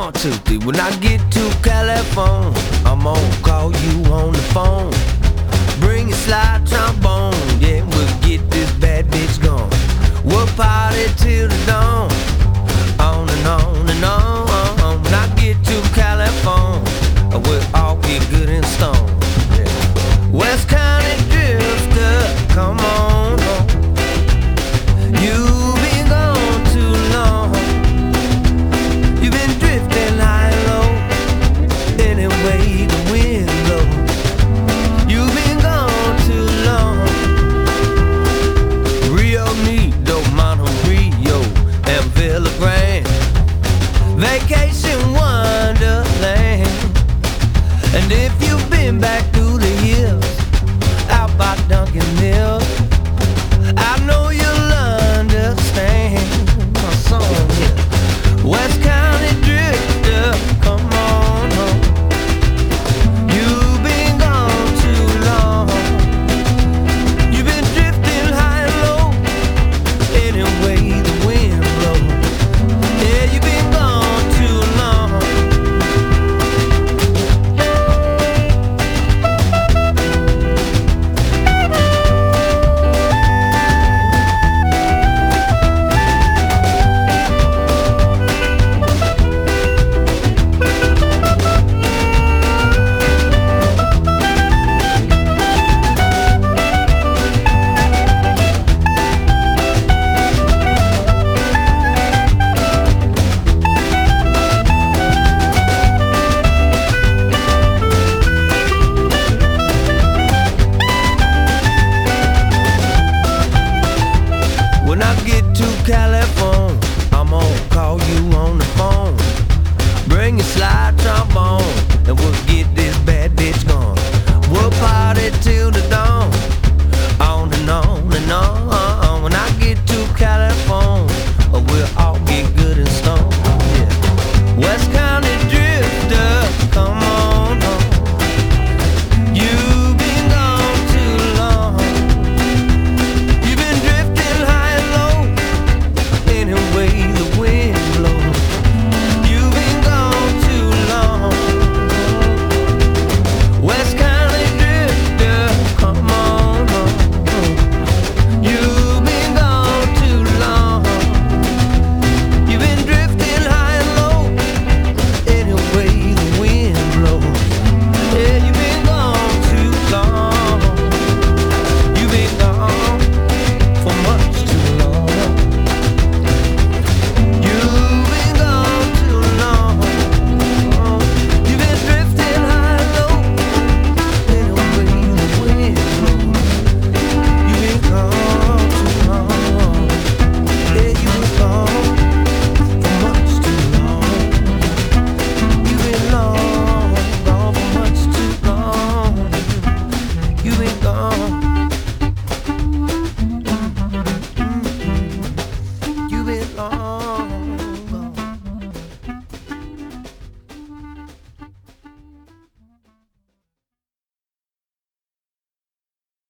1, 2, 3. When I get to California, I'm gonna call you on the phone. Bring your slide trombone, yeah, we'll get this bad bitch gone. We'll party till the dawn, on and on and on. When I get to California, we'll all get good and stoned. Yeah. West County drifter, come on home. You've been gone too long. You've been drifting high and low, any way the wind blows. You've been gone too long. Rio Negro, Monterey, and Villa Grande, vacation wonderland. And if you've been back through the hills, out by Duncan Mills, I know you'll understand my song.